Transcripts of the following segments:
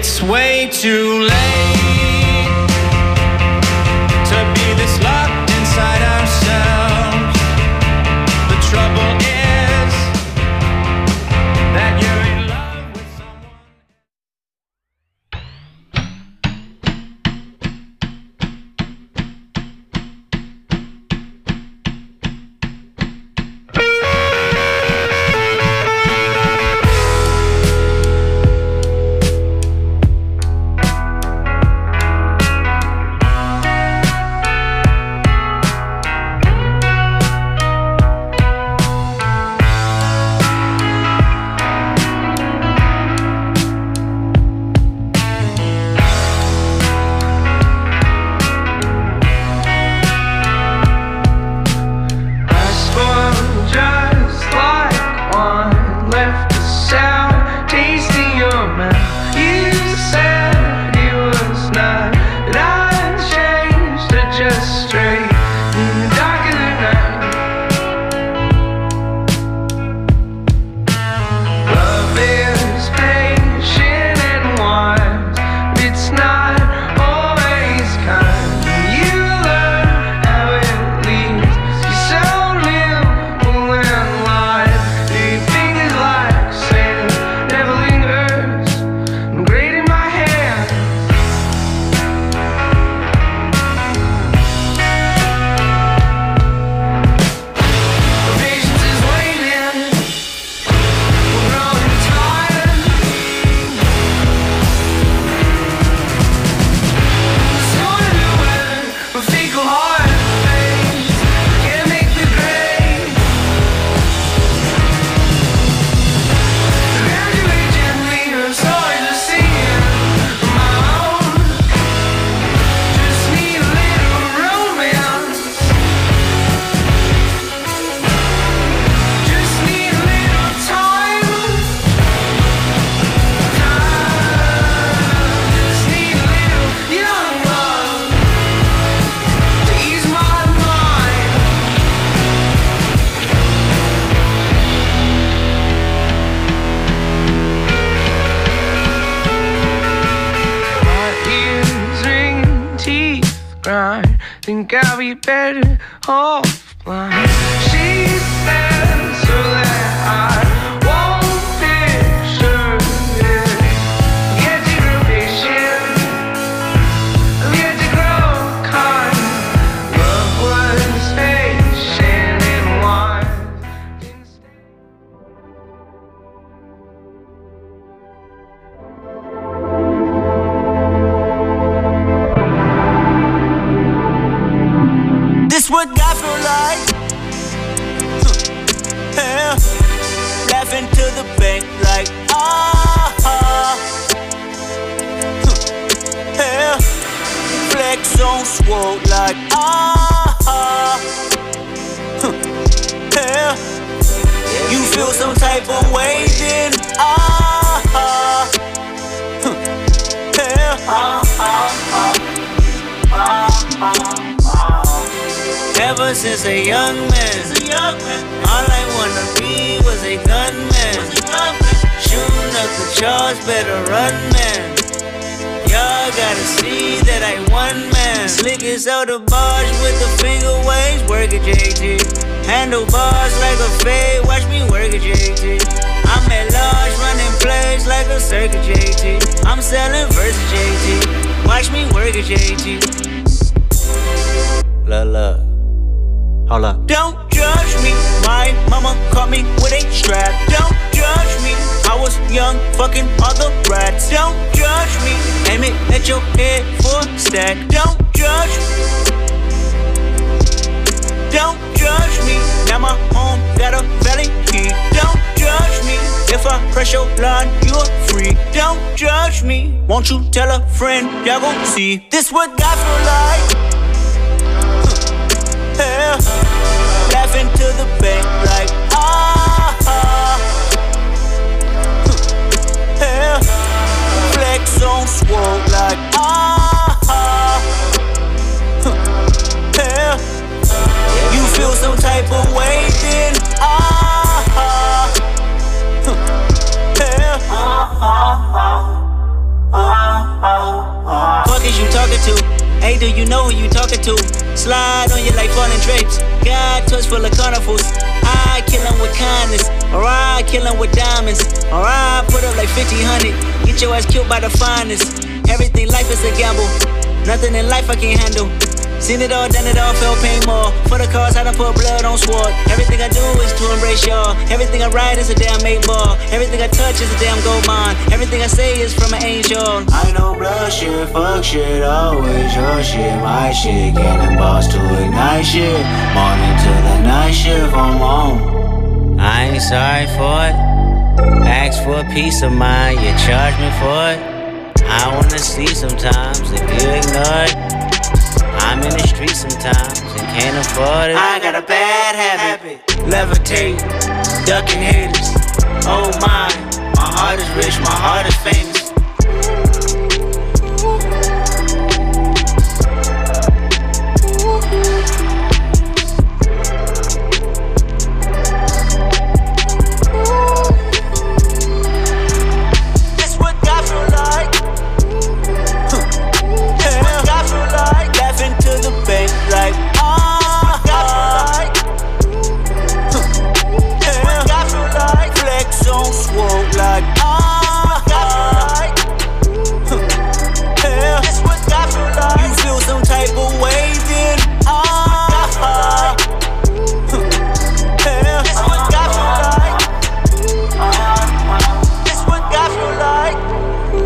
it's way too late to be this locked inside ourselves. The trouble is that you're in love with someone. Think I'll be better off blind. She said so that I won't picture it. Get to grow patient, get to grow kind. Love was patient and wise. This what God feel like. Yeah. Laughing to the bank like yeah. Flex on swole like yeah. You feel some type of way then Ever since a young man, all I wanna be was a gunman. Shooting up the charge, better run, man. Y'all gotta see that I one man. Slick as out the bars with the finger waves, work at JT. Handlebars like a fade, watch me work at JT. I'm at large, running plays like a circuit JT. I'm selling versus JT, watch me work at JT. Look. Hold up. Don't judge me, my mama caught me with a strap. Don't judge me, I was young, fucking other rats. Don't judge me, aim it at your head for a stack. Don't judge me, don't judge me. Now my home got a valley key. Don't judge me, if I press your line, you a freak. Don't judge me, won't you tell a friend, y'all gon' see. This what God feel like. Yeah. Laughing to the bank like yeah. Flex on swole like yeah. You feel some type of way then yeah. talking to. Slide on you like falling drapes. God touch full of carnivals. I kill him with kindness, or I kill him with diamonds, or I put up like 50-100. Get your ass killed by the finest. Everything life is a gamble. Nothing in life I can't handle. Seen it all, done it all, felt pain more. For the cause, I done put blood on sword. Everything I do is to embrace y'all. Everything I write is a damn 8-ball. Everything I touch is a damn gold mine. Everything I say is from an angel. I know blood shit, fuck shit, always your shit, my shit. Getting boss to ignite shit. Morning to the night shift, I'm on. I ain't sorry for it. Ask for a piece of mind, you charge me for it. I wanna sleep sometimes if you ignore it. I'm in the street sometimes and can't afford it. I got a bad habit. Levitate, ducking haters. Oh my heart is rich, my heart is famous. That's what God feel like. That's what God feel like. Laughing to the bank like flex on swole like that's what God feel like. You feel some type of way then that's what God feel like. That's what God feel like.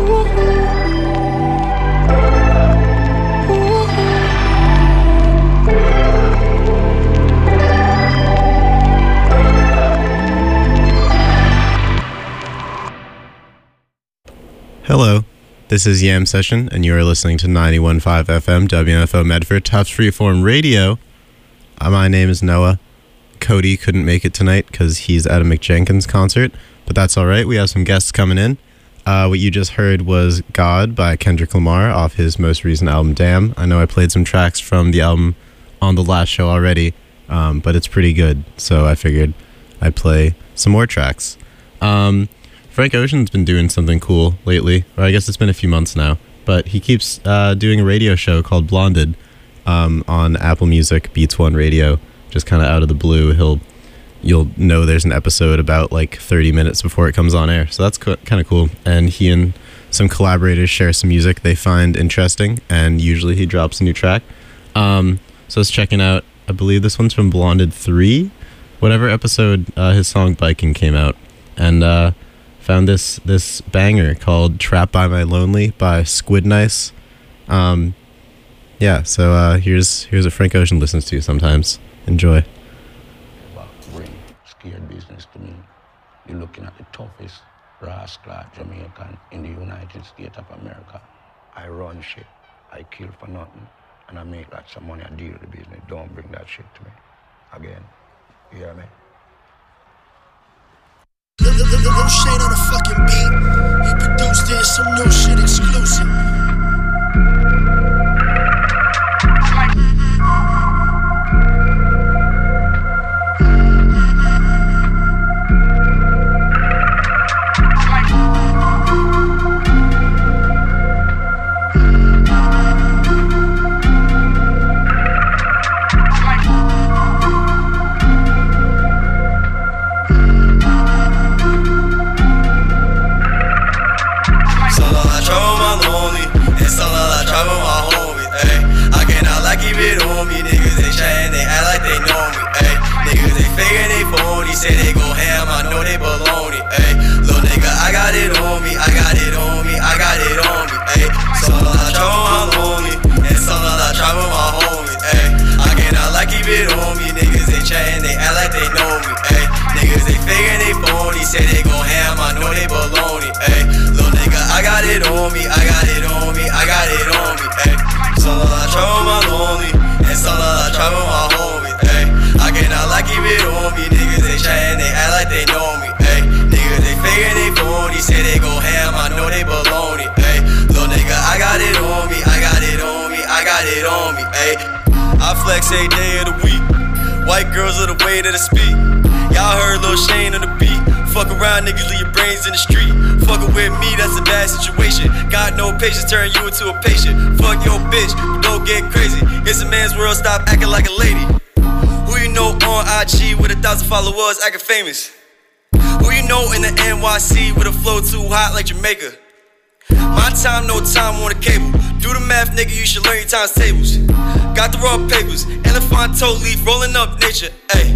Hello, this is Yam Session, and you are listening to 91.5 FM WNFO Medford, Tufts Freeform Radio. My name is Noah. Cody couldn't make it tonight because he's at a McJenkins concert, but that's all right. We have some guests coming in. What you just heard was God by Kendrick Lamar off his most recent album, Damn. I know I played some tracks from the album on the last show already, but it's pretty good, so I figured I'd play some more tracks. Frank Ocean's been doing something cool lately, or I guess it's been a few months now, but he keeps doing a radio show called Blonded on Apple Music, Beats One Radio, just kind of out of the blue. You'll know there's an episode about like 30 minutes before it comes on air, so that's kind of cool. And he and some collaborators share some music they find interesting, and usually he drops a new track. So I was checking out, I believe this one's from Blonded 3, whatever episode his song Biking came out, and found this banger called Trapped by My Lonely by Squid Nice. Yeah, so here's what Frank Ocean listens to sometimes. Enjoy. Scared business to me. You're looking at the toughest rascal Jamaican in the United States of America. I run shit, I kill for nothing, and I make lots of money. I deal with the business. Don't bring that shit to me again. You hear me? Little shade on the fucking beat. He produced it, some new shit exclusive. Say they go ham, I know they baloney, ayy. Little nigga, I got it on me, I got it on me, I got it on me, ayy. Some I try with my lonely, and some I try with my homie, ayy. I cannot like keep it on me, niggas they chatting, they act like they know me, ayy. Niggas they faking, they phony, say they go ham, I know they baloney, ayy. Little nigga, I got it on me, I got it on me, I got it on me, ayy. Some I try with my lonely, and some I try with my homie, ayy. I cannot like keep it on me, niggas they chatting, they act like they know me, ayy. Niggas they faking, they phony, say they go ham, I know they baloney, ayy. Little nigga, I got it on me, I got it on me, I got it on me, ayy. I flex every day of the week, white girls are the way that I speak. Y'all heard Lil Shane on the beat, fuck around niggas, leave your brains in the street. fucking with me, that's a bad situation. Got no patience, turn you into a patient. Fuck your bitch, don't get crazy. It's a man's world, stop acting like a lady. Who you know on IG with 1,000 followers acting famous? Who you know in the NYC with a flow too hot like Jamaica? My time, no time on the cable. Do the math, nigga, you should learn your times tables. Got the raw papers, Elefanto leaf rolling up nature, ayy.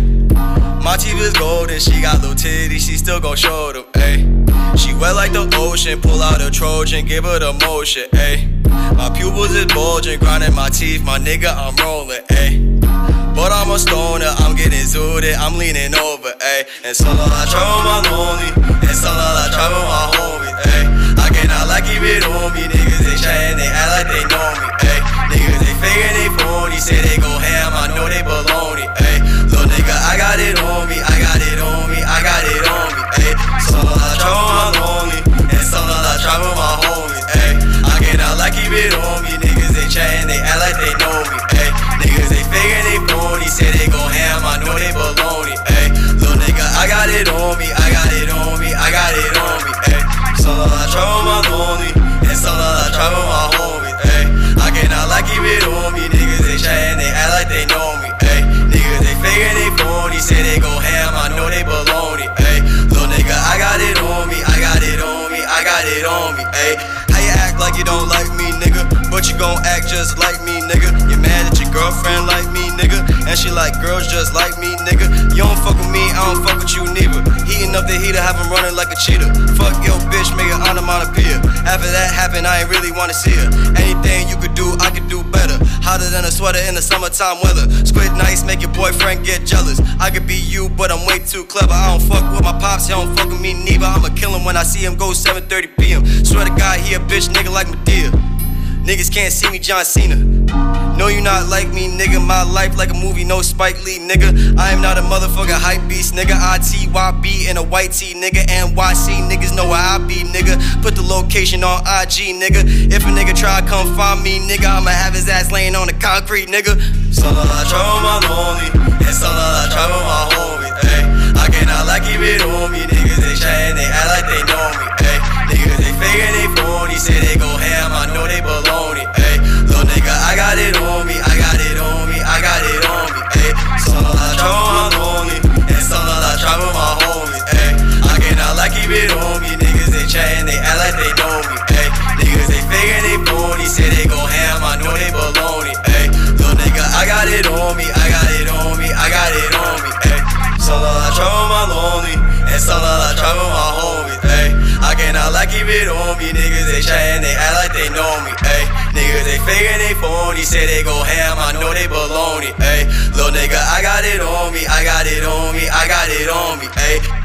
My teeth is golden, she got little titties, she still gon' show them, ayy. She wet like the ocean, pull out a Trojan, give her the motion, ayy. My pupils is bulging, grinding my teeth, my nigga, I'm rolling, ayy. But I'm a stoner, I'm getting zooted, I'm leaning over, ayy. And so I travel my lonely, and so I travel my homie, ayy. I cannot like keep it on me, niggas they chatting, they act like they know me, ayy. Niggas they faking, they phony, say they go ham, I know they baloney, ayy. Little nigga, I got it on me, I got it on me, I got it on me, ayy. So I travel my lonely, and so I travel my homie, ayy. I cannot like keep it on me, niggas they chatting, they act like they know me, ayy. Niggas they faking, they phony, say they go ham, I know they baloney, ayy. Little nigga, I got it on me, I got it on me, I got it on me, ayy. So I travel my lonely, and so I travel my homie, ayy. I cannot like keep it on me, niggas they chatting, they act like they know me, ayy. Niggas they faking, they phony, say they go ham, I know they baloney, ayy. Little nigga, I got it on me, I got it on me, I got it on me, ayy. How you act like you don't like me, nigga? But you gon' act just like me, nigga. You mad at your girlfriend like me, nigga? And she like girls just like me, nigga. You don't fuck with me, I don't fuck with you neither. Heating up the heater, have him running like a cheetah. Fuck your bitch, make her onomatopoeia. After that happened, I ain't really wanna see her. Anything you could do, I could do better. Hotter than a sweater in the summertime weather. Squid nights make your boyfriend get jealous. I could be you, but I'm way too clever. I don't fuck with my pops, he don't fuck with me neither. I'ma kill him when I see him go 7:30 p.m. Swear to God, he a bitch nigga like Madea. Niggas can't see me, John Cena. No, you not like me, nigga. My life like a movie, no Spike Lee, nigga. I am not a motherfucking hype beast, nigga. ITYB in a white tee, nigga. NYC niggas know where I be, nigga. Put the location on IG, nigga. If a nigga try to come find me, nigga, I'ma have his ass laying on the concrete, nigga. So I travel my lonely, and so I travel my homie, ayy. I cannot like keep it on me, niggas they chatting, they act like they know me, ayy. Niggas they faking, they phony, say they go ham, I know they baloney, ayy. Little nigga, I got it on me, I got it on me, I got it on me, ayy. So I travel my lonely, and so I travel my homie, ayy. I cannot like keep it on me, niggas they chatting, they act like they know me, ayy. Niggas they faking, they phony, say they go ham, I know they baloney, ayy. Little nigga, I got it on me, I got it on me, I got it on me, ayy. So I travel my lonely, and so I travel my homie, ayy. I cannot like keep it on me, niggas they chatting, they act like they know me, ayy. Niggas they faking, they phony, say they go ham, I know they baloney, ayy. Little nigga, I got it on me, I got it on me, I got it on me, ayy.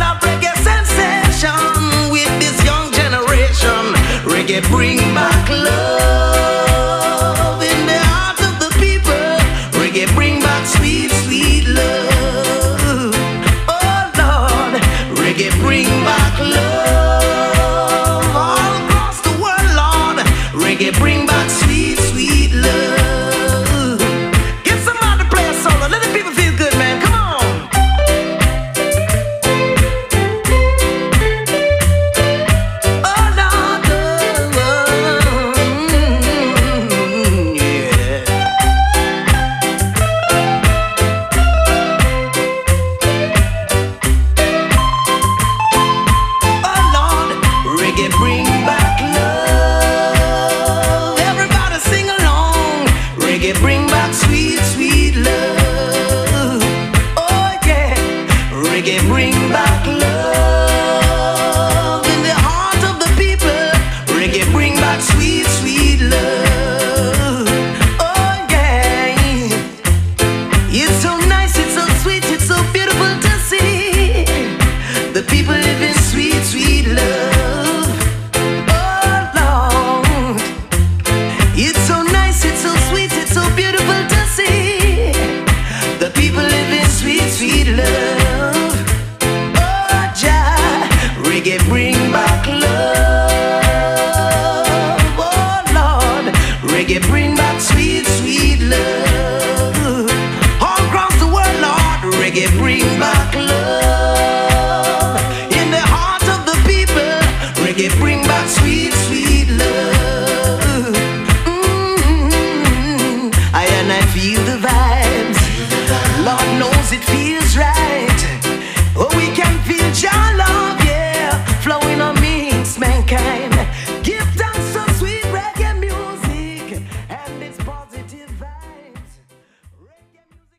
Bring back love. Reggae bring back sweet, sweet love. All across the world, Lord, reggae bring back love. In the heart of the people, reggae bring back sweet, sweet love. I feel the vibes. Lord knows it feels right. Oh, we can feel your love, yeah, flowing on me, it's mankind. Give thanks to sweet reggae music and its positive vibes. Reggae music.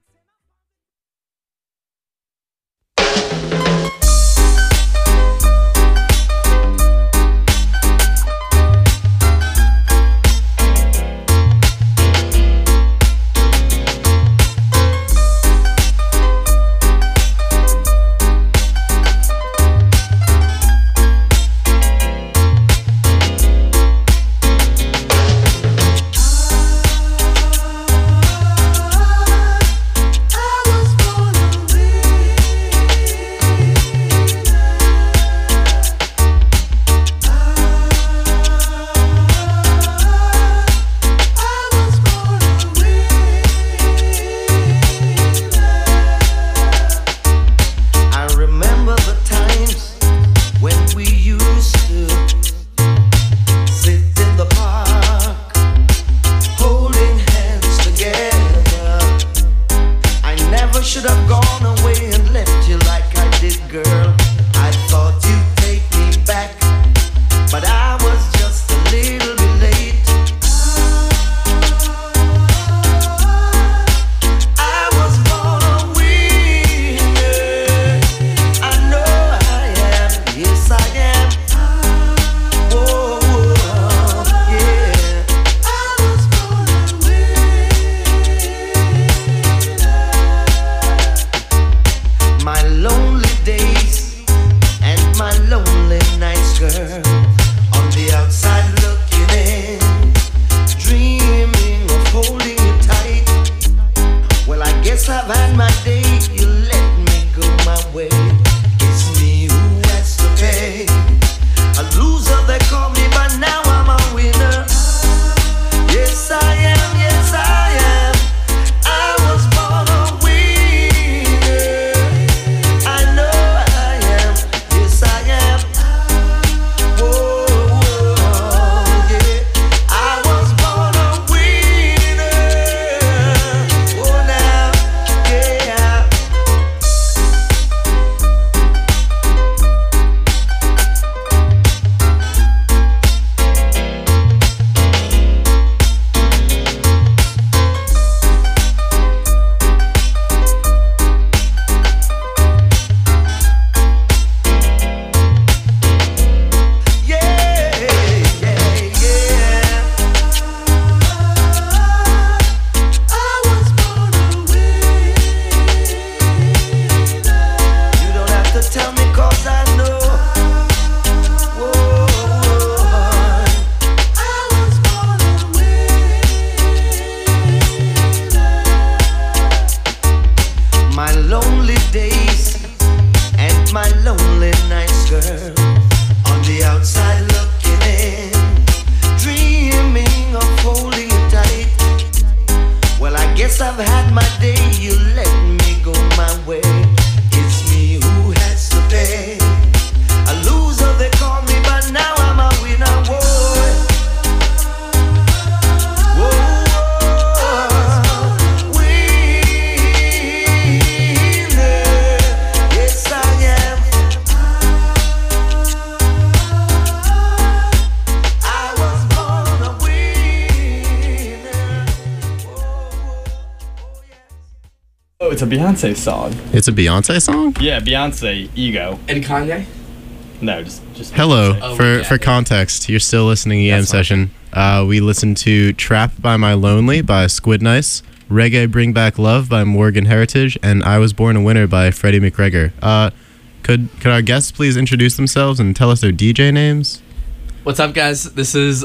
It's a Beyonce song. It's a Beyonce song? Yeah, Beyonce, Ego. And Kanye? No, just Hello. Beyonce. For context, you're still listening to EM Session. We listened to Trap by My Lonely by Squid Nice, Reggae Bring Back Love by Morgan Heritage, and I Was Born a Winner by Freddie McGregor. Could our guests please introduce themselves and tell us their DJ names? What's up, guys? This is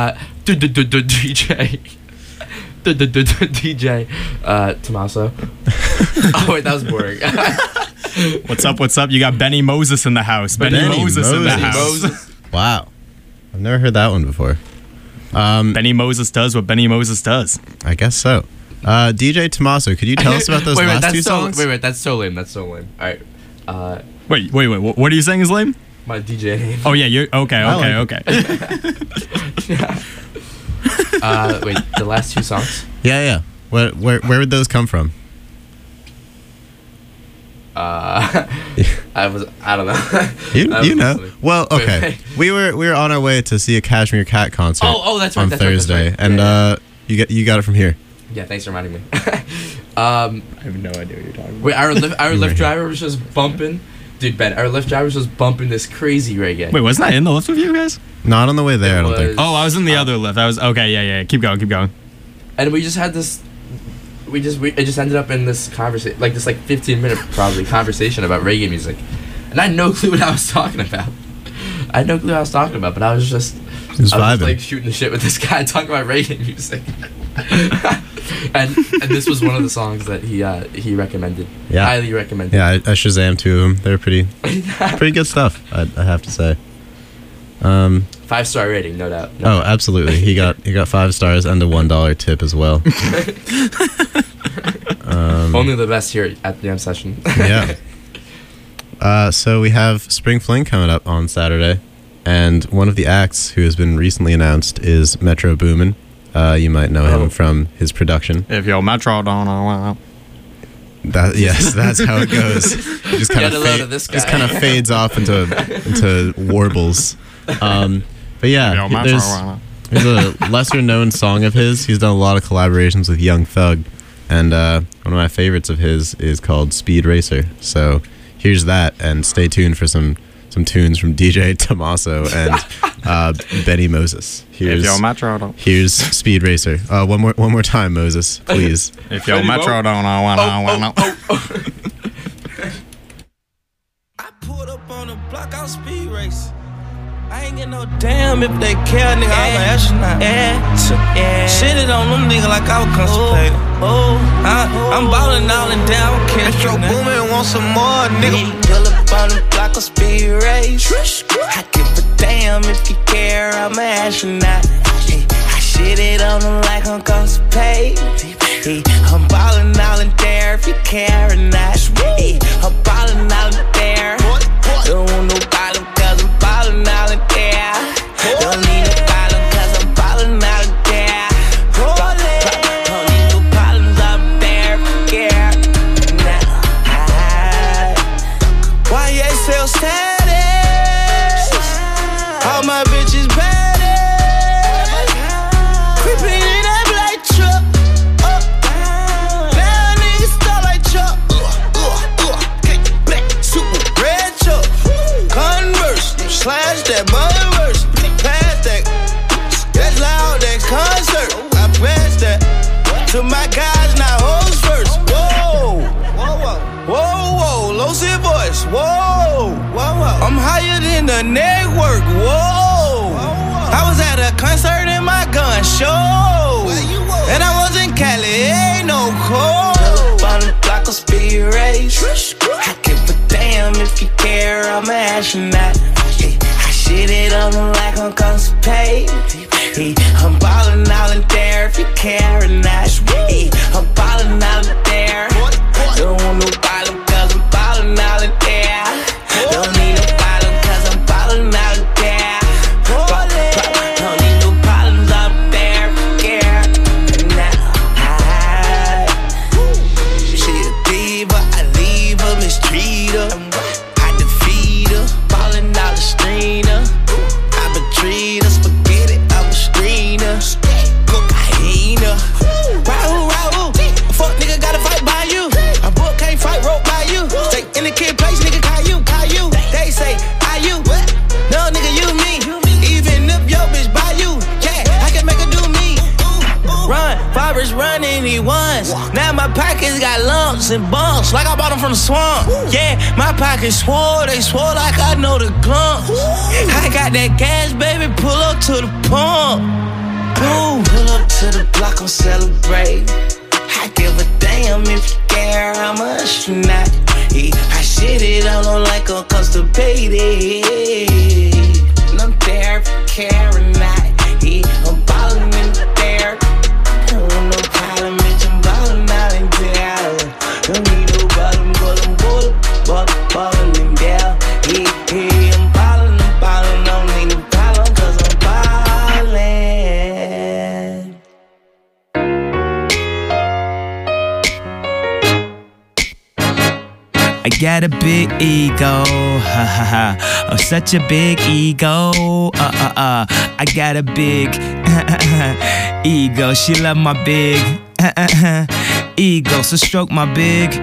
DJ. DJ Tommaso. Oh wait, that was boring. What's up? You got Benny Moses in the house. Benny Moses in the house. Wow. I've never heard that one before. Benny Moses does what Benny Moses does. I guess so. DJ Tommaso, could you tell us about those last two songs? Wait, that's so lame. That's so lame. All right. Wait. What are you saying is lame? My DJ name. Oh yeah, you're okay. Wait, the last two songs? Yeah. Where would those come from? I don't know. You know. Well, okay. Wait. We were on our way to see a Cashmere Cat concert. Oh, that's right. On that's Thursday, right, that's right. and you got it from here. Yeah, thanks for reminding me. I have no idea what you're talking about. Wait, our Lyft driver was just bumping. Dude, Ben, our Lyft driver was just bumping this crazy reggae. Wait, wasn't I in the lift with you guys? Not on the way there, I don't think. Oh, I was in the other lift. I was okay. Yeah. Keep going. And we just had this. It just ended up in this conversation, like this 15-minute probably conversation about reggae music, and I had no clue what I was talking about. But I was just like shooting the shit with this guy talking about reggae music. and this was one of the songs that he recommended. Yeah. Highly recommended. Yeah, I Shazammed two of them. They're pretty good stuff, I have to say. 5-star rating, no doubt. Absolutely. He got 5 stars and a $1 tip as well. Only the best here at the M Session. Yeah. So we have Spring Fling coming up on Saturday, and one of the acts who has been recently announced is Metro Boomin. You might know him from his production. If you're Metro, don't know. Yes, that's how it goes. It just kind of fades off into warbles. But yeah, there's a lesser known song of his. He's done a lot of collaborations with Young Thug, and one of my favorites of his is called Speed Racer. So here's that, and stay tuned for some tunes from DJ Tommaso and Benny Moses. Here's Speed Racer. One more time, Moses, please. If you're Metro, don't know. I pulled up on the block, I'll speed race. I ain't get no damn if they care, nigga. I'm an astronaut. Shit it on them nigga like I was constipated. I'm ballin' all and down, Metro Boomin want some more, nigga. Pull up on the block, I'll speed race. I give a damn if you care, I'm an astronaut. I shit it on them like I'm constipated. I'm ballin' all in there if you care or not. I'm ballin' all in there. Don't want no bottom cause I'm ballin' all in there. Don't need no bottom cause I'm ballin' all in there. Don't need no bottoms up there. Yeah. Why you sell status? All my bitches badass. Creepin' in that black truck. Now niggas start like Chuck. Black super red truck. Converse, slash that motherverse. Pass that, that's loud, that concert. I pass that to my guys, not hoes first. Whoa, low C voice. Whoa, I'm higher than the network. Whoa, I was at a concert in my gun show, and I was in Cali, ain't no cold. On the block of speed race. I give a damn if you care, I'm an astronaut. I shit it on them like I'm constipated. I'm ballin' all in there if you care or not. I'm ballin' all in there. Don't want no bottom cause I'm ballin' all in there. Don't need no bottom cause I'm ballin' all in there. Don't need no bottoms up there. Yeah. She a diva, I leave her, mistreat her. I defeat her, ballin' out the screener. I betreat her, spaghetti, I'm a screener. Cocaine. Rahu, fuck nigga gotta fight by you. A book can't fight, rope by you. Stay in the kid place, nigga, Caillou. They say, are you? No, nigga, you me. Even if your bitch by you, yeah, I can make her do me. Run, Fabrice running, he once. Now my pockets got lumps and bumps, like I bought them from the swamp. Yeah, my pockets swole, they swole like I know the clumps. I got that gas, baby, pull up to the pump. Boom, pull up to the block, I'm celebrate. I give a damn if you care, I'm an astronaut. I shit it on them like I'm constipated. And I'm there if you care or not. I'm ballin' got a big ego, ha ha ha. Oh, such a big ego, I got a big ego. She love my big ego, so stroke my big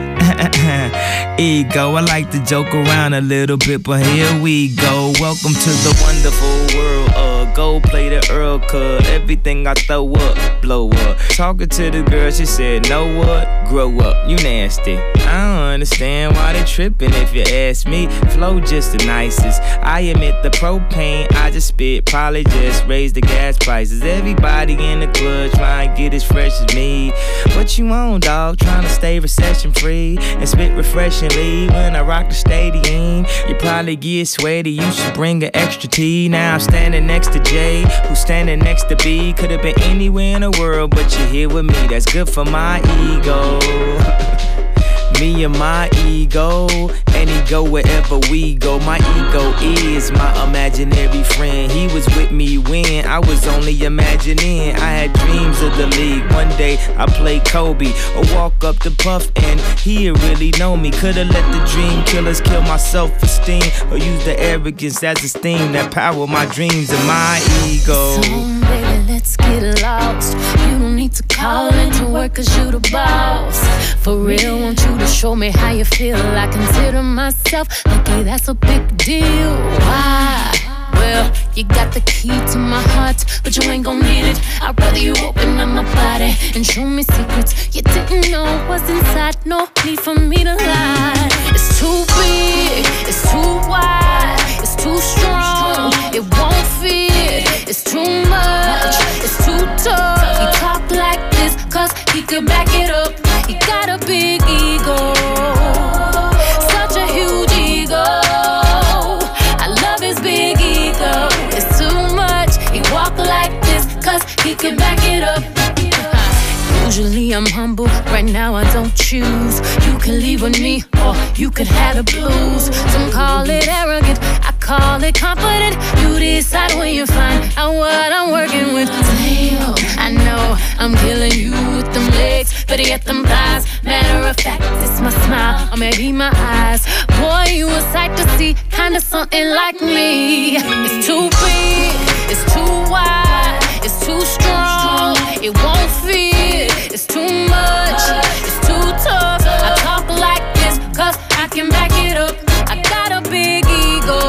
ego. I like to joke around a little bit, but here we go. Welcome to the wonderful world of go play the Earl Cub. Everything I throw up, blow up. Talking to the girl, she said, know what? Grow up, you nasty. I don't understand why they tripping if you ask me. Flow just the nicest. I admit the propane I just spit probably just raised the gas prices. Everybody in the club trying to get as fresh as me. What you on, dog? Trying to stay recession free and spit refreshingly when I rock the stadium. You probably get sweaty, you should bring an extra tea. Now I'm standing next to Jay, who's standing next to B. Could have been anywhere in the world, but you're here with me. That's good for my ego. Me and my ego, and he go wherever we go. My ego is my imaginary friend. He was with me when I was only imagining. I had dreams of the league. One day I played Kobe, or walk up to Puff and he'd really know me. Could've let the dream killers kill my self-esteem, or use the arrogance as a steam that power my dreams and my ego. So, baby, let's get lost. You don't need to call into work cause you the boss. For real, want you to show me how you feel. I consider myself lucky, that's a big deal. Why? Well, you got the key to my heart, but you ain't gon' need it. I'd rather you open up my body and show me secrets you didn't know was inside. No need for me to lie. It's too big, it's too wide, it's too strong, it won't fit. It's too much, it's too tough. He talk like this cause he could back it up. He got a big ego, such a huge ego. I love his big ego. It's too much, he walk like this cause he can back it up. Usually I'm humble, right now I don't choose. You can leave with me or you could have the blues. Some call it arrogant, I call it confident. You decide when you find out what I'm working with. Damn, I know I'm killing you with them legs, better get them thighs. Matter of fact, it's my smile or maybe my eyes. Boy, you a sight to see, kinda something like me. It's too big, it's too wide, it's too strong, it won't fit. It's too much, it's too tough. I talk like this cause I can back it up. I got a big ego,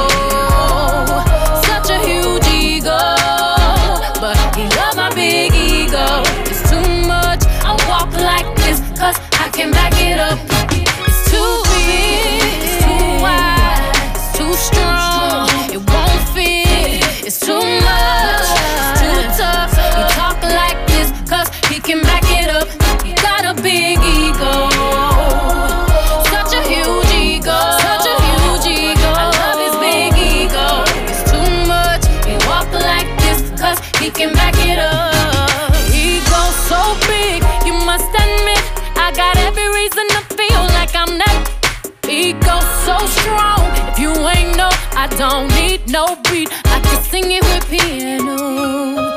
such a huge ego, but he love my big ego. It's too much, I walk like this cause I can back it up. It's too big, it's too wide, it's too strong, it won't fit. It's too much, it's too tough. He talk like this cause he can back it up. He got a big ego, such a huge ego, such a huge ego. I love his big ego. It's too much, he walk like this cause he can back it up. Ego so big, you must admit I got every reason to feel like I'm that. Ego so strong, if you ain't know, I don't need no beat. I can sing it with piano.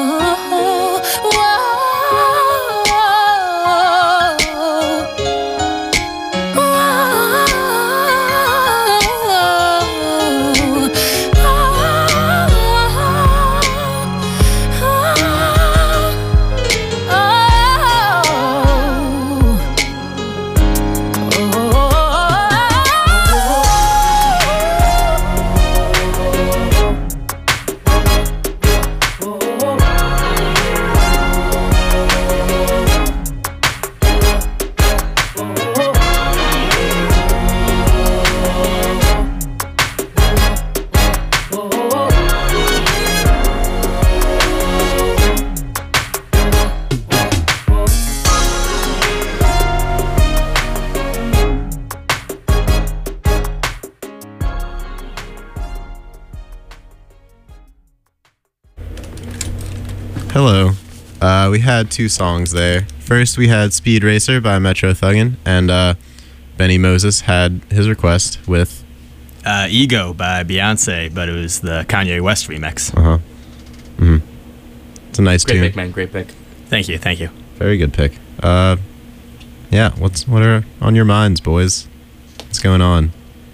Hello. We had two songs there. First, we had Speed Racer by Metro Thuggin, and Benny Moses had his request with Ego by Beyonce, but it was the Kanye West remix. Uh-huh. Mm-hmm. It's a nice tune. Great pick, man. Great pick. Thank you. Thank you. Very good pick. Yeah, what are on your minds, boys? What's going on?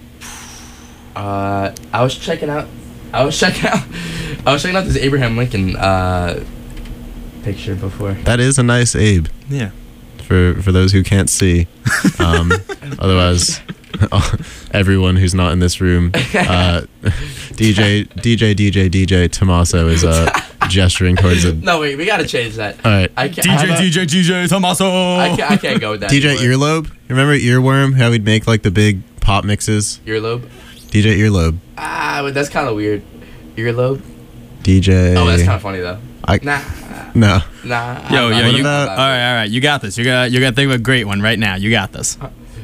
I was checking out this Abraham Lincoln picture before. That is a nice Abe. Yeah. For those who can't see. Otherwise, everyone who's not in this room, DJ Tommaso is gesturing towards it. No, wait, we gotta change that. All right. DJ Tommaso. I can't go with that. DJ anymore. Earlobe. Remember Earworm? How we'd make like the big pop mixes. Earlobe. DJ Earlobe. But that's kind of weird. Earlobe. DJ. Oh, that's kind of funny though. No. Nah. Yo, you. about- All right. You got this. You got to think of a great one right now. You got this.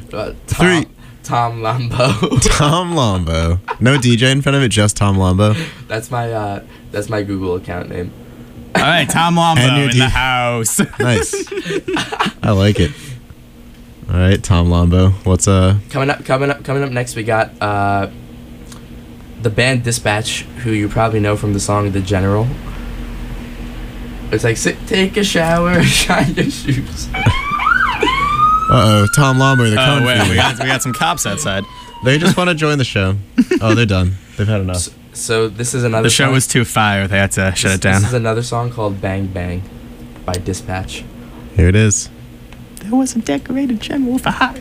Tom Lambo. Tom Lambo. No DJ in front of it, just Tom Lambo. That's my Google account name. All right, Tom Lambo And your in the house. Nice. I like it. All right, Tom Lambo. What's Coming up next, we got the band Dispatch, who you probably know from the song "The General." It's like take a shower, shine your shoes. Tom Lambo, the cone wait, feeder. we got some cops outside. They just want to join the show. Oh, they're done. They've had enough. So this is another. The show song. was too fire. They had to shut it down. This is another song called "Bang Bang" by Dispatch. Here it is. There was a decorated general for hire.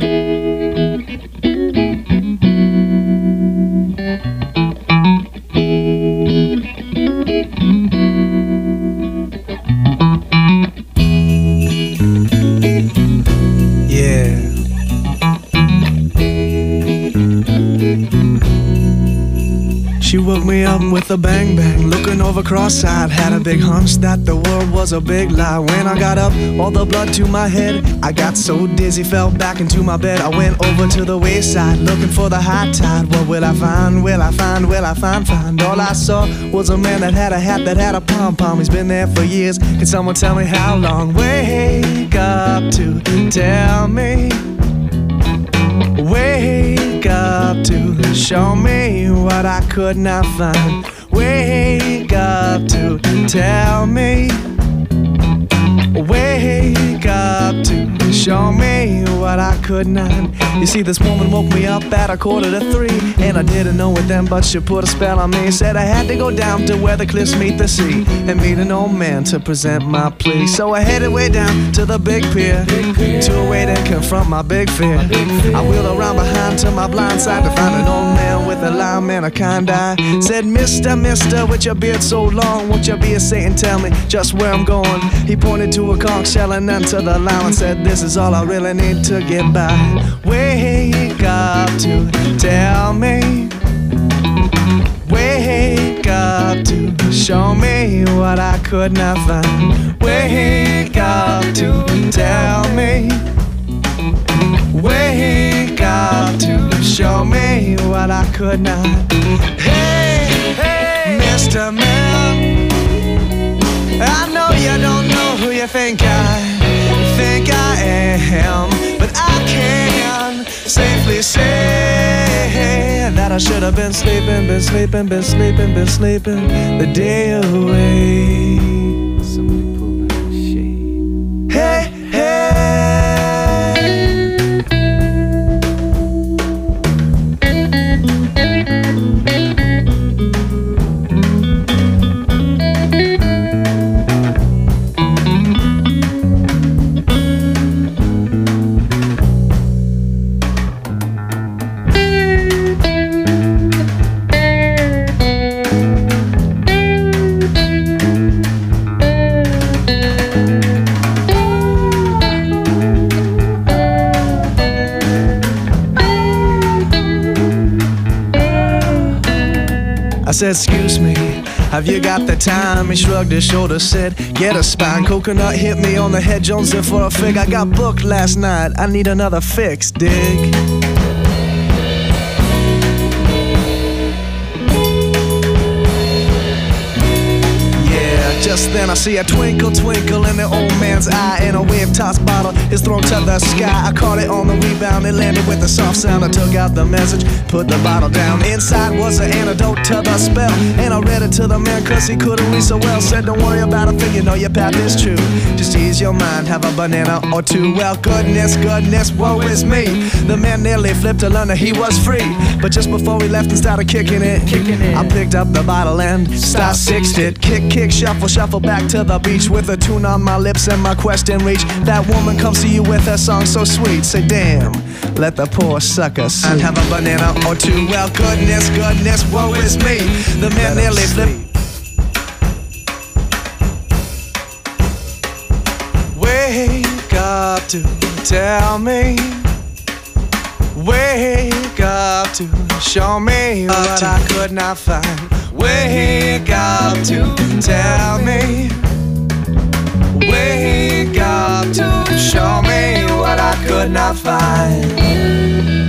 She woke me up with a bang bang, looking over cross-eyed. Had a big hunch that the world was a big lie. When I got up, all the blood to my head, I got so dizzy, fell back into my bed. I went over to the wayside, looking for the high tide. What will I find? Will I find? Will I find? All I saw was a man that had a hat that had a pom-pom. He's been there for years. Can someone tell me how long? Wake up to tell me. Wake up to show me what I could not find. Wake up to tell me. Wake up to show me what I could not. You see, this woman woke me up at 2:45, and I didn't know it then, but she put a spell on me. Said I had to go down to where the cliffs meet the sea and meet an old man to present my plea. So I headed way down to the big pier to wait and confront my big fear. I wheeled around behind to my blind side to find an old man with a lime and a kind eye. Said, Mister, with your beard so long, won't you be a saint and tell me just where I'm going? He pointed to a conch shell and then to the line and said, this is all I really need to get by. Wake up to tell me. Wake up to show me what I could not find. Wake up to tell me. Wake up to show me what I could not. Hey, Mr. Man, I know you don't know who you think I am, but I can safely say that I should have been sleeping the day away. Somebody pull back the shade. Hey, I said, excuse me, have you got the time? He shrugged his shoulders, said, get a spine. Coconut hit me on the head, Jones in for a fig. I got booked last night, I need another fix, dig? Yeah, Just then I see a twinkle, twinkle in the old man's eye, and a wave-tossed bottle is thrown to the sky. I caught it on the rebound, it landed with a soft sound. I took out the message, put the bottle down. Inside was an antidote to the spell, and I read it to the man cause he couldn't read so well. Said don't worry about a thing, you know your path is true. Just ease your mind, have a banana or two. Well, goodness, goodness, woe is me. The man nearly flipped to learn that he was free, but just before he left and started kicking it, I picked up the bottle and star-sixed it. Kick, kick, shuffle, shuffle back to the beach with a tune on my lips and my quest in reach. That woman comes to you with a song so sweet. Say damn, let the poor sucker sleep. And have a banana or two. Well, goodness, goodness, woe is me. The man nearly flipped. Wake up to tell me. Wake up to show me what I could not find. Wake up to tell me. Wake up to show me what I could not find.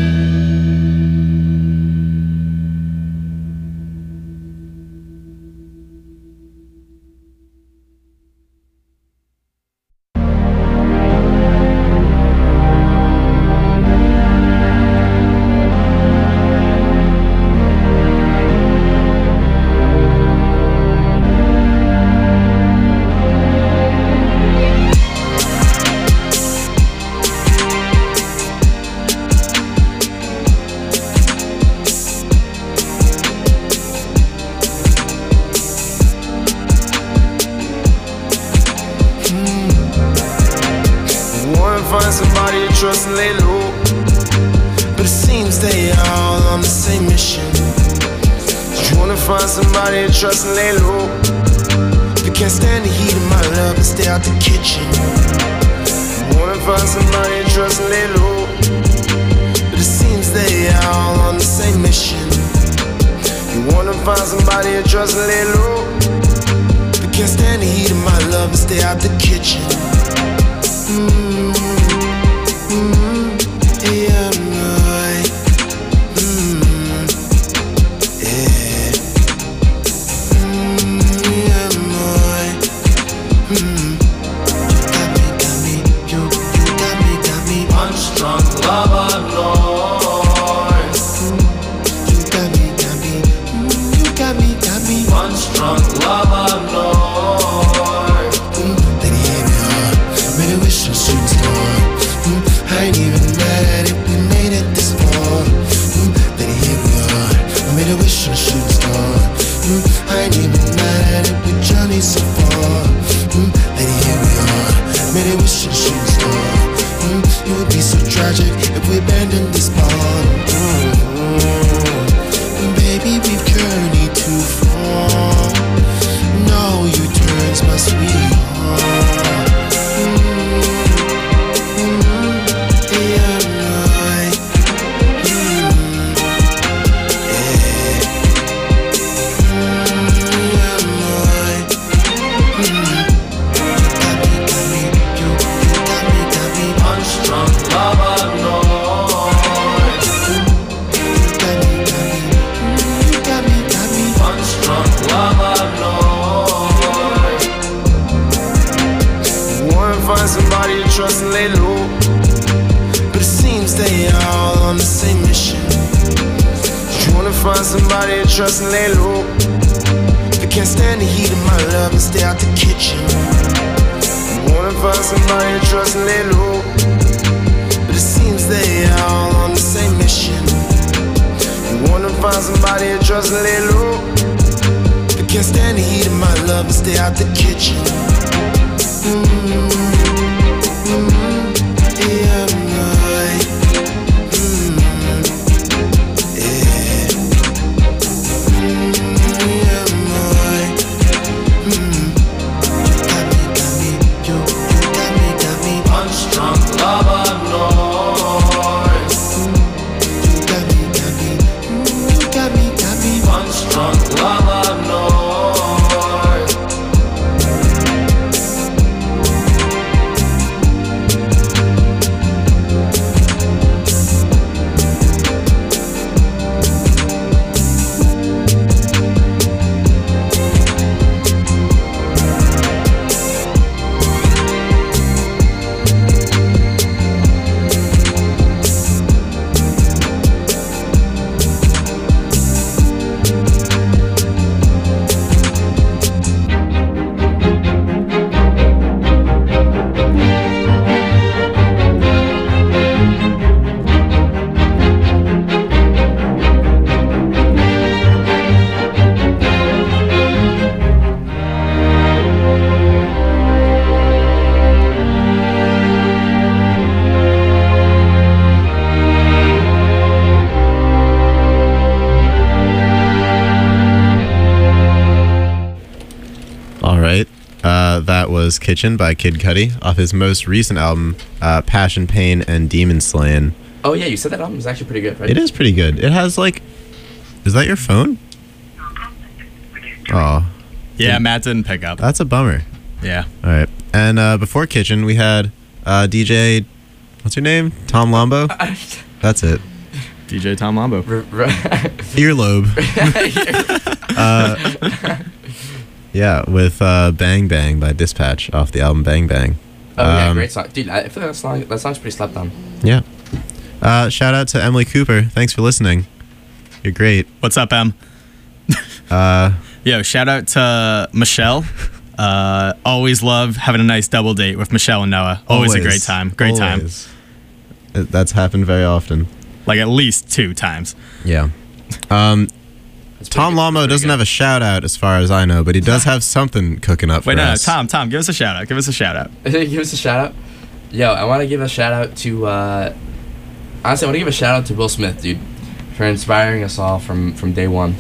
Trust and lay low, but it seems they all on the same mission. You wanna find somebody to trust and lay low. If you can't stand the heat of my love, and stay out the kitchen. You wanna find somebody to trust and lay low, but it seems they all on the same mission. You wanna find somebody to trust and lay low. If you can't stand the heat of my love, and stay out the kitchen. Trust and lay low. If you can't stand the heat of my love, and stay out the kitchen. You wanna find somebody to trust and lay low, but it seems they all on the same mission. You wanna find somebody to trust and lay low. If you can't stand the heat of my love, and stay out the kitchen. All right. That was Kitchen by Kid Cudi off his most recent album, Passion, Pain, and Demon Slayin'. Oh, yeah, you said that album was actually pretty good, right? It is pretty good. It has, like... Is that your phone? Oh. Yeah, Matt didn't pick up. That's a bummer. Yeah. All right. And before Kitchen, we had DJ... What's your name? Tom Lombo? That's it. DJ Tom Lombo. Earlobe. Yeah, with Bang Bang by Dispatch off the album Bang Bang. Oh, yeah, great song. Dude, I feel like that song's pretty slept on. Yeah. Shout out to Emily Cooper. Thanks for listening. You're great. What's up, Em? Yo, shout out to Michelle. Always love having a nice double date with Michelle and Noah. Always a great time. Great time. That's happened very often. Like at least 2 times. Yeah. Tom Lombo doesn't have a shout out as far as I know, but he does have something cooking up for us. Tom, give us a shout out. Give us a shout out. Give us a shout out? Yo, I want to give a shout out to, honestly, I want to give a shout out to Will Smith, dude, for inspiring us all from day one.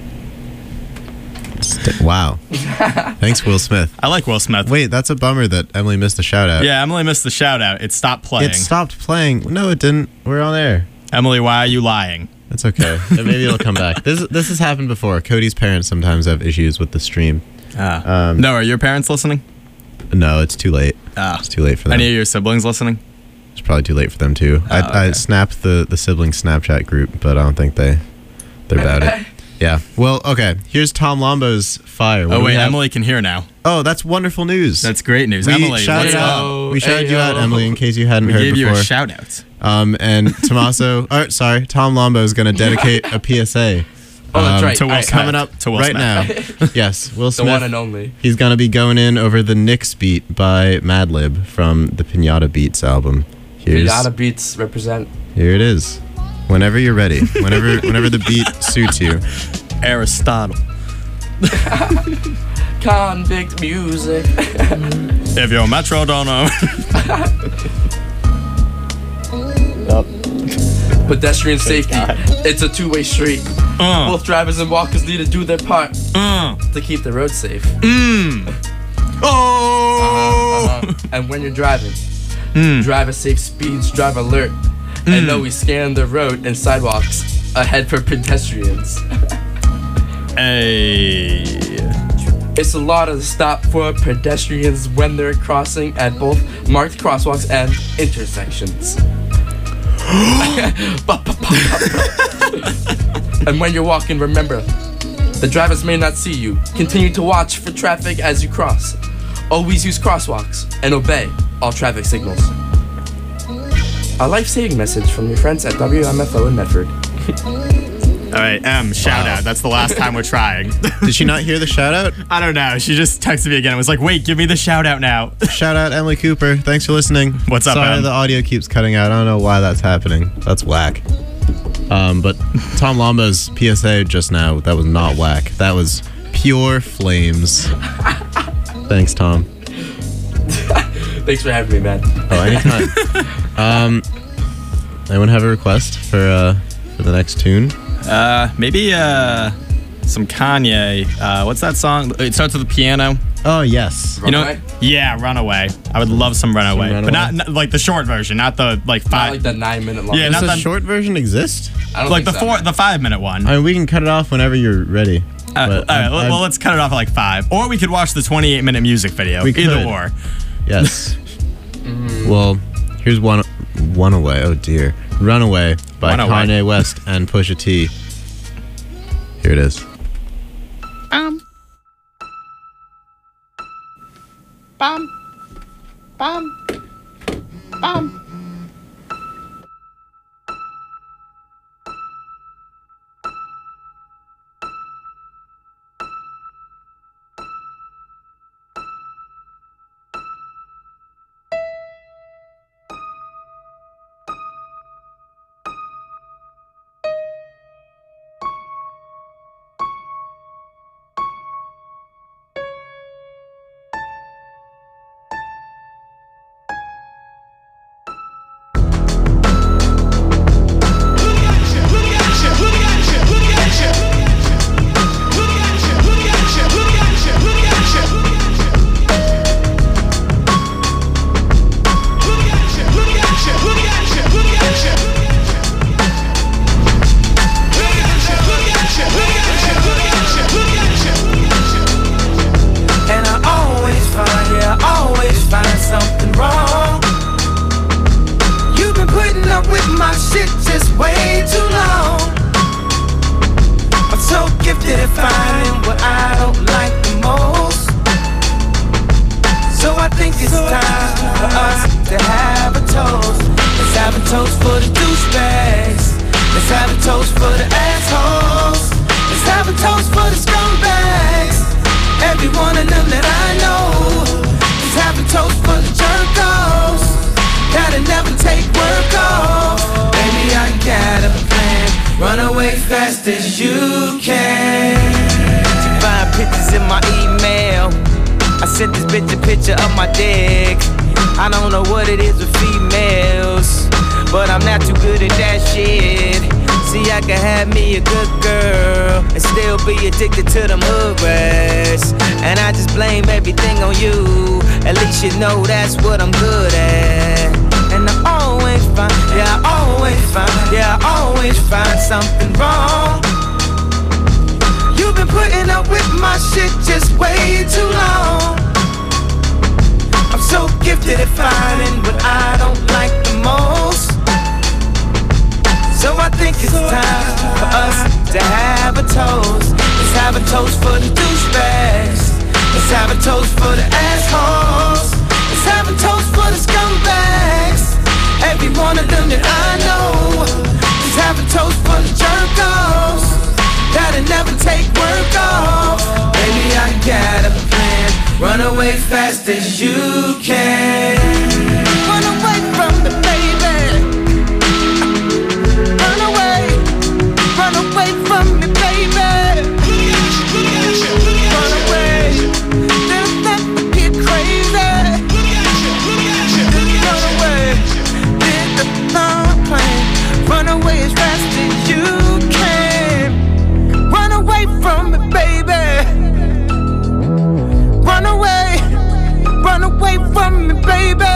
Wow. Thanks, Will Smith. I like Will Smith. Wait, that's a bummer that Emily missed a shout out. Yeah, Emily missed the shout out. It stopped playing. It stopped playing. No, it didn't. We're on air. Emily, why are you lying? It's okay. Maybe it'll come back. This has happened before. Cody's parents sometimes have issues with the stream. No, are your parents listening? No, it's too late. It's too late for them. Any of your siblings listening? It's probably too late for them too. I snapped the sibling Snapchat group, but I don't think they're about it. Yeah. Well, okay. Here's Tom Lombo's Fire. What wait, Emily can hear now. Oh, that's wonderful news. That's great news. Emily, what's up? We shouted you out, Emily, in case you hadn't heard before. We gave you a shout out. And Tommaso, Tom Lombo is going to dedicate a PSA. Oh, that's right. To Will Smith. Coming up to Will right Smith. now. Yes, Will Smith. The one and only. He's going to be going in over the Knicks beat by Madlib from the Pinata Beats album. Pinata Beats represent. Here it is. Whenever you're ready. Whenever the beat suits you. Aristotle. Convict music. If you're Metro don't know. Pedestrian safety. It's a two-way street. Both drivers and walkers need to do their part to keep the road safe. And when you're driving, drive at safe speeds, drive alert, and know we scan the road and sidewalks ahead for pedestrians. Hey. It's a law to stop for pedestrians when they're crossing at both marked crosswalks and intersections. And when you're walking, remember, the drivers may not see you. Continue to watch for traffic as you cross. Always use crosswalks and obey all traffic signals. A life-saving message from your friends at WMFO in Medford. All right, shout out. That's the last time we're trying. Did she not hear the shout out? I don't know. She just texted me again and was like, wait, give me the shout out now. Shout out Emily Cooper. Thanks for listening. What's up, Sorry, Em? the audio keeps cutting out. I don't know why that's happening. That's whack. But Tom Lombo's PSA just now, that was not whack. That was pure flames. Thanks, Tom. Thanks for having me, man. Oh, anytime. Anyone have a request for the next tune? Maybe some Kanye. What's that song? It starts with the piano. Oh, yes. Runaway? Yeah, Runaway. I would love some Runaway. But not like the short version, not the like 5. Not like the 9-minute long. Yeah, Does not the the short version exist? I don't like think the 5-minute one. I mean, we can cut it off whenever you're ready. All right, well, let's cut it off at like 5. Or we could watch the 28-minute music video. We Either could. or. Yes. Well, here's one away. Oh dear. Runaway by Runaway. Kanye West and Pusha T. Here it is. Bum. Bum. Bum. it's time for us to have a toast. Let's have a toast for the douchebags. Let's have a toast for the assholes. Let's have a toast for the scumbags. Every one of them that I know. Let's have a toast for the jerk-offs that'll never take work off. Baby, I got a plan. Run away fast as you can. You find pictures in my email. I sent this bitch a picture of my dick. I don't know what it is with females, but I'm not too good at that shit. See, I can have me a good girl and still be addicted to them hood rats. And I just blame everything on you. At least you know that's what I'm good at. And I always find, yeah, I always find, yeah, I always find something wrong. You've been putting up with my shit just way too long. I'm so gifted at finding what I don't like the most. So I think it's time for us to have a toast. Let's have a toast for the douchebags. Let's have a toast for the assholes. Let's have a toast for the scumbags. Every one of them that I know. Let's have a toast for the jerk-offs that'll never take work off. Baby, I got a plan. Run away fast as you can. Run away from the baby. Run away. Run away from me, baby. Run away. Then let me get crazy. Run away. Did the plan. Run away as fast as you can. Run away from me, baby. Run away from me, baby.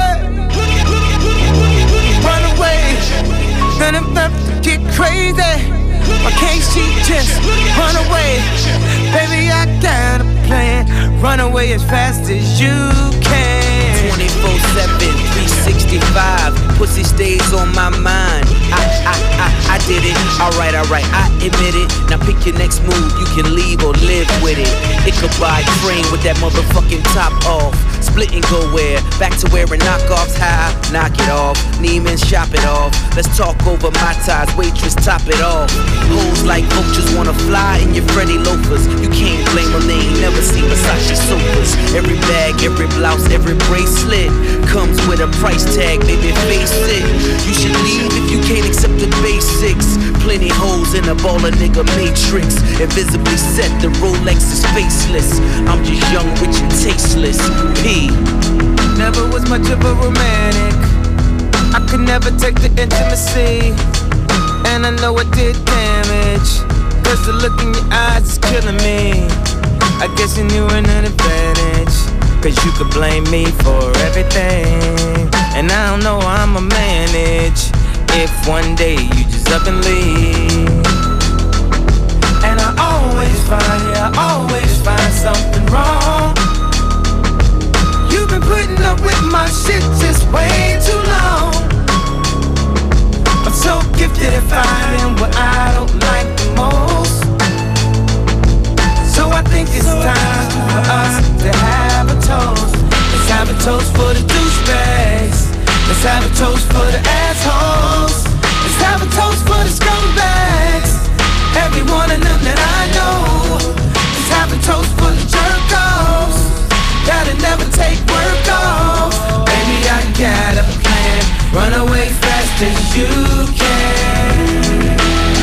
Run away, then I'm about to get crazy. Why can't she just run away? Baby, I got a plan. Run away as fast as you can. 24/7, 365. Pussy stays on my mind. I did it. Alright, I admit it. Now pick your next move. You can leave or live with it. Ichabod Crane with that motherfucking top off. Split and go where? Back to wearing knockoffs. High, knock it off. Neiman, shop it off. Let's talk over my ties. Waitress, top it off. Hoes like vultures wanna fly in your Freddy loafers. You can't blame them. They ain't never seen Versace sofas. Every bag, every blouse, every bracelet comes with a price tag. Baby, face it. You should leave if you can't accept the basics. Plenty holes in a baller nigga matrix. Invisibly set, the Rolex is faceless. I'm just young, rich and tasteless. P. Never was much of a romantic. I could never take the intimacy. And I know it did damage. Cause the look in your eyes is killing me. I guess you knew an advantage. Cause you could blame me for everything. And I don't know how I'ma manage if one day you just up and leave. And I always find something wrong. You've been putting up with my shit just way too long. I'm so gifted at finding what I don't like the most. So I think it's time for us to have a toast. Let's have a toast for the douchebags. Let's have a toast for the assholes. Let's have a toast for the scumbags. Every one of them that I know. Let's have a toast for the jerk-offs that'll never take work off. Baby, I got a plan. Run away fast as you can.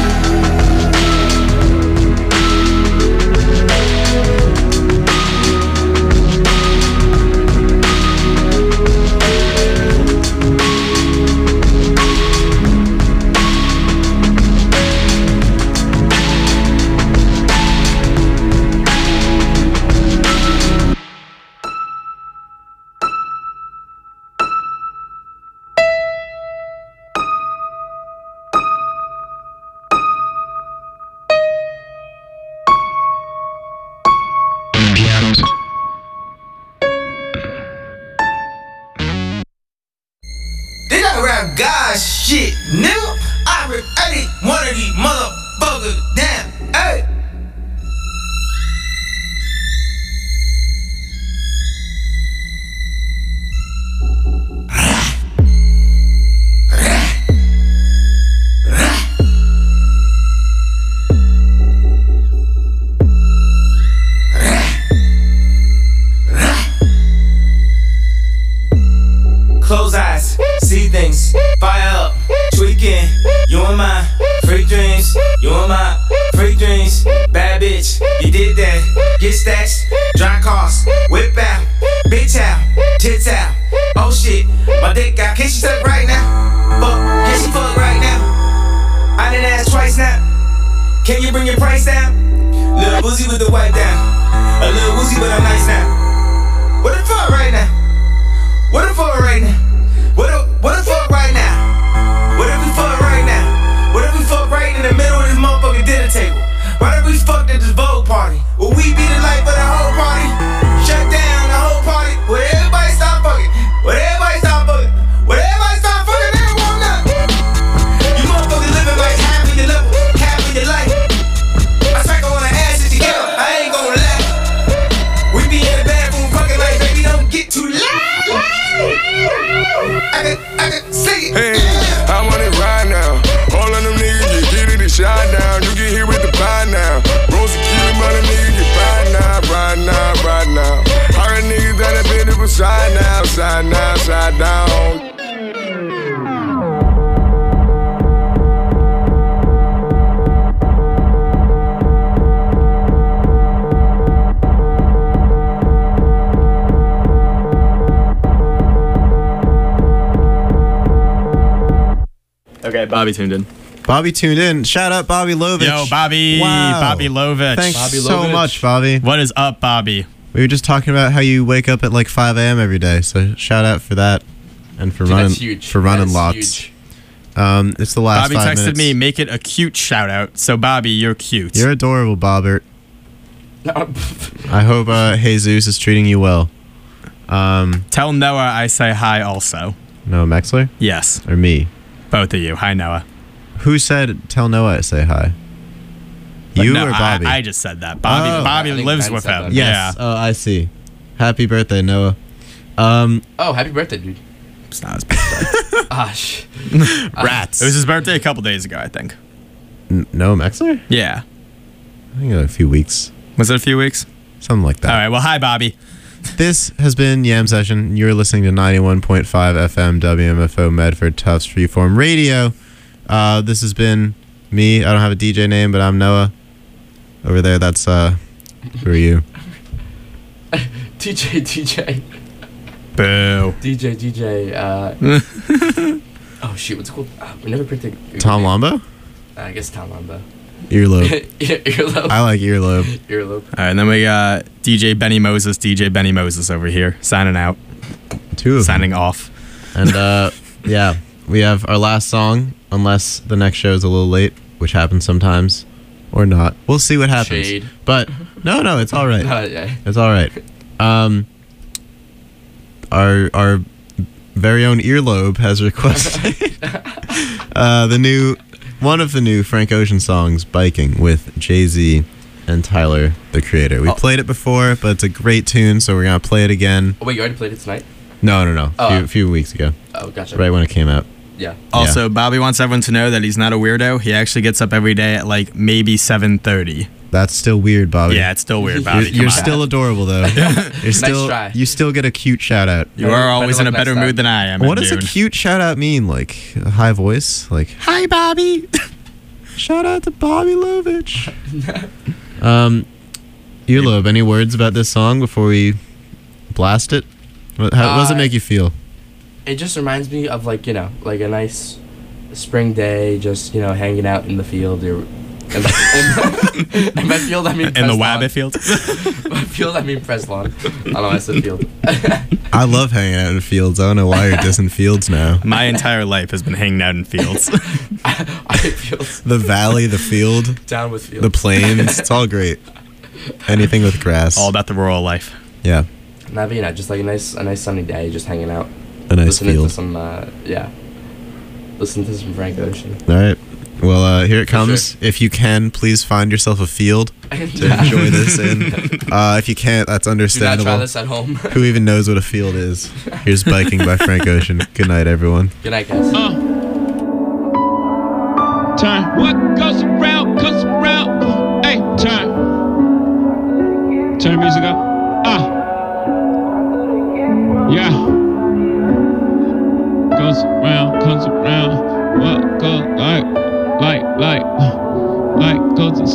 Shit, nigga, I rip 81 of these motherfuckers down, hey. weekend, you and my freak dreams, you and my freak dreams. Bad bitch, you did that. Get stacks, drive cars, whip out, bitch out, tits out. Oh shit, my dick out. Can she suck right now? Fuck, can she fuck right now? I done asked twice now. Can you bring your price down? Lil' Boozy with the wipe down. A little woozy, but I'm nice now. What the fuck right now? What the fuck right now? What the fuck right now? What if we fuck right now? What if we fuck right in the middle of this motherfucking dinner table? What if we fucked at this Vogue party? Will we be the life of the whole party? Shut down the whole party. Will everybody stop fucking? Will everybody stop fucking? Will everybody stop fucking? They don't want nothing. You motherfuckers living like half of your level, half of your life. I strike on the ass if you get up. I ain't gonna lie. We be in the bathroom fucking like, baby, don't get too loud. I can sing it. Hey, I want it right now. All of them niggas get it and shot down. You get hit with the pie now. Rose a killer, mother niggas get right now, right now, right now. All the niggas that have been up side now, side now, side down. Okay, Bobby tuned in. Bobby tuned in. Shout out Bobby Lovich. Yo, Bobby. Wow. Bobby Lovich. Thanks Bobby so Lovich. much, Bobby. What is up, Bobby? We were just talking about how you wake up at like 5 a.m. every day. So shout out for that and for running lots. Huge. It's the last Bobby 5 texted minutes. me, make it a cute shout out. So Bobby, you're cute. You're adorable, Bobbert. I hope Jesus is treating you well. Tell Noah I say hi also. Noah Mexler? Yes. Or me? Both of you. Hi, Noah. Who said tell Noah I say hi? You No, or Bobby? I just said that. Bobby lives with him. Yes. Yeah. Oh, I see. Happy birthday, Noah. Oh, happy birthday, dude. It's not his birthday. Gosh. Rats. It was his birthday a couple days ago, I think. Noah Mexler? Yeah. I think a few weeks. Was it a few weeks? Something like that. All right. Well, hi, Bobby. This has been Yam Session. You're listening to 91.5 FM WMFO Medford Tufts Freeform Radio. This has been me. I don't have a DJ name, but I'm Noah. Over there, that's who are you? DJ. Boo. DJ. Oh shoot, what's it called? We never picked a Tom Lombo? I guess Tom Lombo. Earlobe. Earlobe. I like earlobe. Earlobe. All right, and then we got DJ Benny Moses over here, signing out. Two of signing them. off. And yeah, we have our last song, unless the next show is a little late, which happens sometimes, or not. We'll see what happens. Shade. But no, it's all right. Yeah. It's all right. Our very own Earlobe has requested one of the new Frank Ocean songs, "Biking," with Jay-Z and Tyler, the Creator. We played it before, but it's a great tune, so we're gonna play it again. Oh, wait, you already played it tonight? No. Oh. A few weeks ago. Oh, gotcha. Right when it came out. Yeah. Also, Bobby wants everyone to know that he's not a weirdo. He actually gets up every day at like maybe 7:30. That's still weird, Bobby. Yeah, it's still weird, Bobby. You're still adorable, though. You're still, try. You still get a cute shout out. You are always in a better mood than I am. What does a cute shout out mean? Like a high voice? Like, hi, Bobby. Shout out to Bobby Lovich. Earlobe, any words about this song before we blast it? How does it make you feel? It just reminds me of like a nice spring day, just hanging out in the field. And by field I mean in the Wabbit field. By field I mean press lawn. I don't know why I said field. I love hanging out in fields. I don't know why you're dissing fields now. My entire life has been hanging out in fields. I hate fields. The valley, the field, down with fields, the plains. It's all great. Anything with grass. All about the rural life. Yeah. Nah, but just like a nice sunny day, just hanging out. A nice listening field. To some listen to some Frank Ocean. All right. Well, here it comes. Sure. If you can, please find yourself a field to enjoy this in. If you can't, that's understandable. Do not try this at home. Who even knows what a field is? Here's Biking by Frank Ocean. Good night, everyone. Good night, guys. Turn. What goes around comes around. Hey, turn. Turn the music up. Yeah. Goes around, comes around. What goes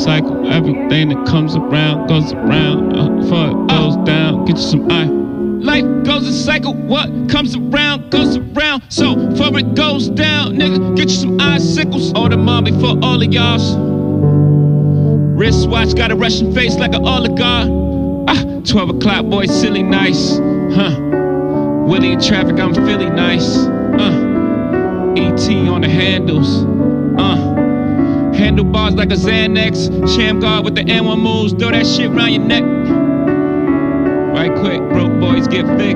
cycle. Everything that comes around goes around. Before it goes down, get you some eye. Life goes in cycle, what comes around goes around. So before it goes down, nigga, get you some icicles. Order mom before all of y'all's. Wristwatch got a Russian face like an oligarch. 12 o'clock, boy, silly nice. Willie in traffic, I'm Philly nice. ET on the handles. Handlebars like a Xanax. Sham guard with the N1 moves. Throw that shit around your neck. Right quick, broke boys get thick.